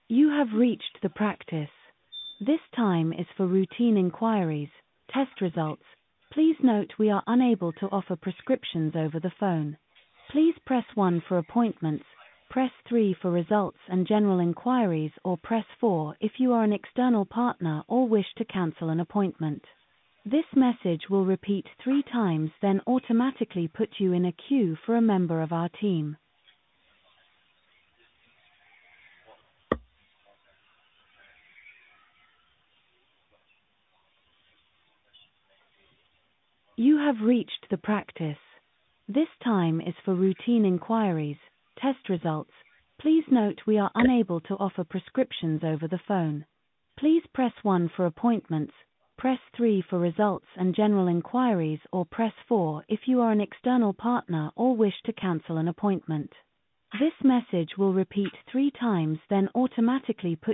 You have reached the practice. This time is for routine inquiries, test results. Please note we are unable to offer prescriptions over the phone. Please press 1 for appointments, press 3 for results and general inquiries, or press 4 if you are an external partner or wish to cancel an appointment. This message will repeat 3 times, then automatically put you in a queue for a member of our team. You have reached the practice. This time is for routine inquiries, test results. Please note we are unable to offer prescriptions over the phone. Please press 1 for appointments, press 3 for results and general inquiries, or press 4 if you are an external partner or wish to cancel an appointment. This message will repeat 3 times, then automatically put